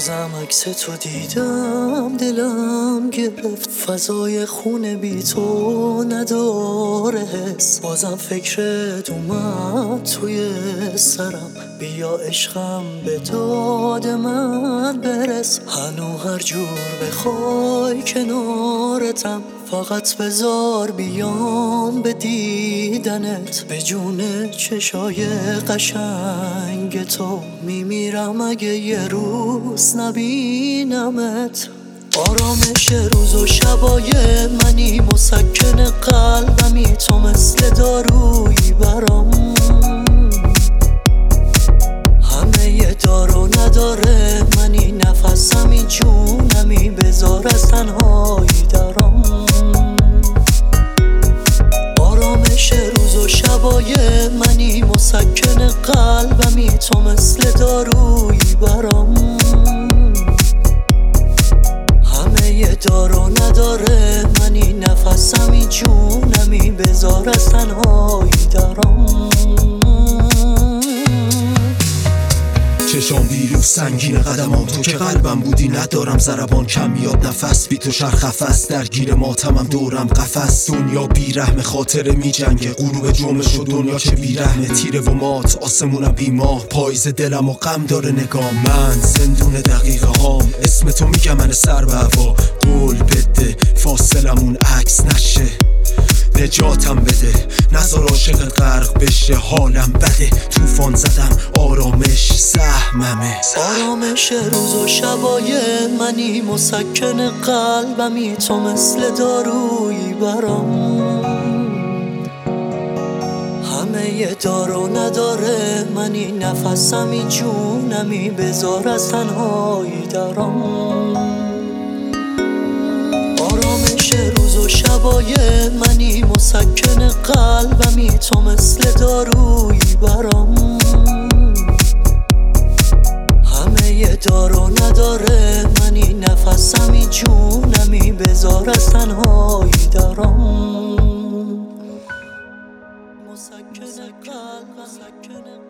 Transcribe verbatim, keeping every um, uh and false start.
بازم عکس تو دیدم، دلم گرفت، فضای خونه بی تو نداره حس. بازم فکرت اومد توی سرم، بیا عشقم به داد من برس. هنو هر جور بخوای کنارتم، فقط بذار بیام به دیدنت. به جون چشای قشنگ تو میمیرم اگه یه روز نبینمت. آرامش روز و شبای منی، مسکن قلبمی، تو مثل دارویی برام. همه یه دار و نداره منی، نفسمی جونمی، بذار از تنهایی درام. آرامش روز و شبای منی، مسکن قلبمی، تو مثل دارویی برام. همه یه دار و نداره منی، نفسمی جونمی، بذار از تنهایی درام. چشام بیرو سنگین قدمام، تو که قلبم بودی ندارم ضربان، کم میاد نفس بی تو شر خفس، درگیر ماتمم دورم قفس. دنیا بیرحم خاطره می جنگه، غروب جمعه شد دنیا چه بیرحمه، تیره و مات آسمونم بی ماه، پاییز دلم و غم داره نگام. من زندون دقیقه هام، اسم تو میگم من سر به هوا، قول بده فاصلمون عکس نشه، نجاتم بده، نذار عاشق غرق بشه، حالم بده، طوفان زدم آرامش سهممه. آرامش روز و شبای منی، مسکن قلبمی، تو مثل دارویی برام. همه یه دار و نداره منی، نفسمی جونمی، بذار از تنهایی درام. آرامش روز و شبای منی، مسکن قلبمی، تو مثل دارویی برام. همه یه دار و نداره منی، نفسمی جونمی، بذار از تنهایی درام. مسکن قلبم، مسکن